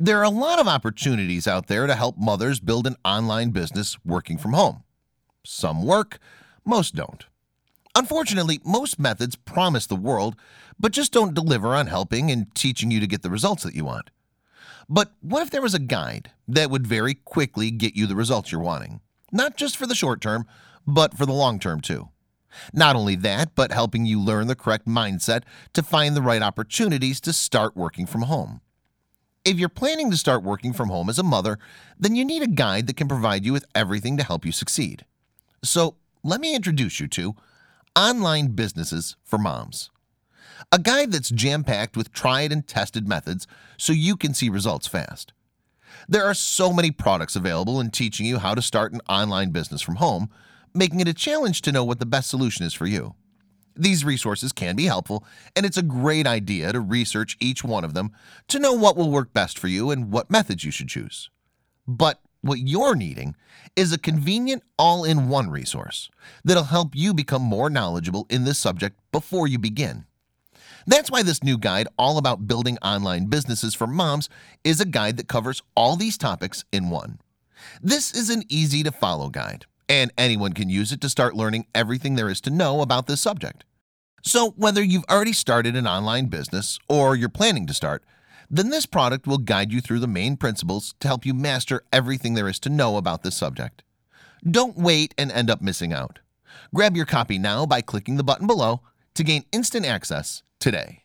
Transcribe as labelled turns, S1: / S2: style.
S1: There are a lot of opportunities out there to help mothers build an online business working from home. Some work, most don't. Unfortunately, most methods promise the world, but just don't deliver on helping and teaching you to get the results that you want. But what if there was a guide that would very quickly get you the results you're wanting? Not just for the short term, but for the long term too. Not only that, but helping you learn the correct mindset to find the right opportunities to start working from home. If you're planning to start working from home as a mother, then you need a guide that can provide you with everything to help you succeed. So let me introduce you to Online Businesses for Moms, a guide that's jam-packed with tried and tested methods so you can see results fast. There are so many products available in teaching you how to start an online business from home, making it a challenge to know what the best solution is for you. These resources can be helpful, and it's a great idea to research each one of them to know what will work best for you and what methods you should choose. But what you're needing is a convenient all-in-one resource that'll help you become more knowledgeable in this subject before you begin. That's why this new guide all about building online businesses for moms is a guide that covers all these topics in one. This is an easy-to-follow guide, and anyone can use it to start learning everything there is to know about this subject. So whether you've already started an online business or you're planning to start, then this product will guide you through the main principles to help you master everything there is to know about this subject. Don't wait and end up missing out. Grab your copy now by clicking the button below to gain instant access today.